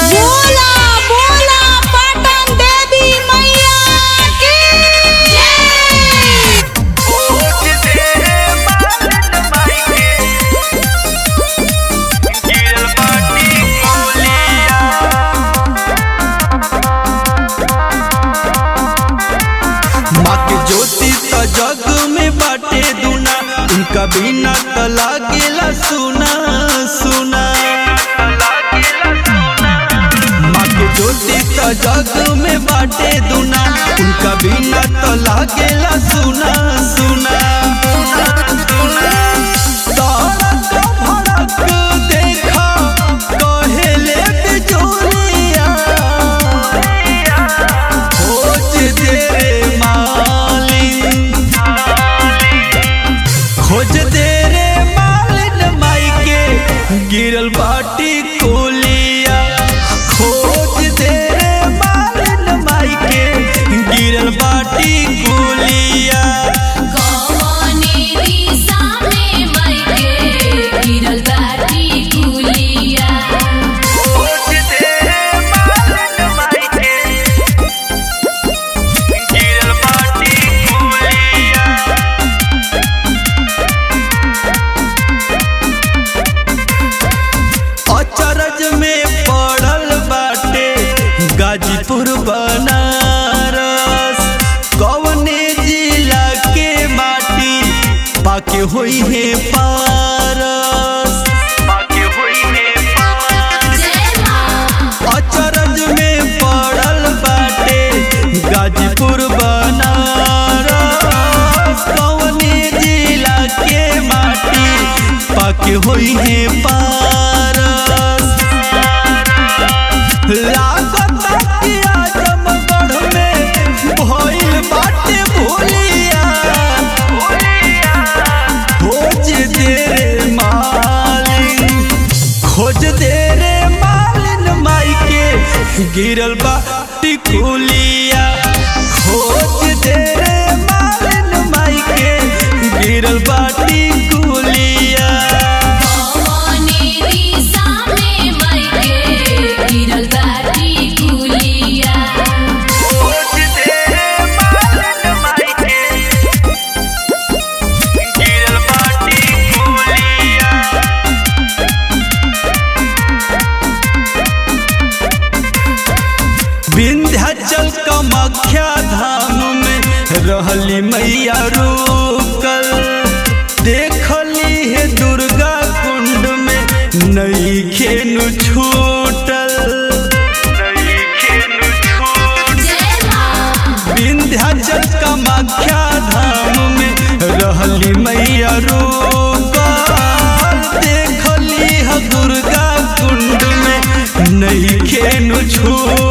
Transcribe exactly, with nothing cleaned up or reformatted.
बोला बोला पाटन देवी मैया की जय। माँ के ज्योति त जग में बाटे दूना, उनका बिना त लागेला सुना सुना। माँ के ज्योति त जग में बाटे दूना, उनका बिना त लागेला सुना सुना। तारक भड़क देखा कहेले बिजोरिया, खोज दे रे मालिन, खोज दे रे मालिन माई के गिरल बाटी कोलिया। खोज दे रे मालिन माई के गिरल बाटी कोलिया। कौने दिशा में मई के गिरल बाटी कुलिया। खोज दे रे मालिन माई के गिरल बाटी कोलिया। अचरज में पड़ल बाटे गाजीपुर बनारस, कवने जिला के माटी पाके होई है पारस, पाके होई है पारस। जय मां। अचरज में पड़ल बाटे गाजीपुर बनारस, कवने जिला के माटी पाके होई है पारस। लागत कि आजमगढ़ में भइल बाटे भोलिया। खोज दे रे मालिन, खोज दे रे मालिन माई के गिरल बाटी कुलिया। खोज दे रे मालिन माई के गिरल बाटी कुलिया। कौने दिशा में मई के गिरल बाटी कुलिया। खोज दे रे मालिन माई के गिरल बाटी कुलिया। विंध्याचल कामाख्या धाम में रहली मैया रुकल, देखली है दुर्गा कुंड में नई खेनु छूटल। जय मां। विंध्याचल कामाख्या धाम में रहली मैया रुकल, देखली है दुर्गा कुंड में नई खेनु छूटल।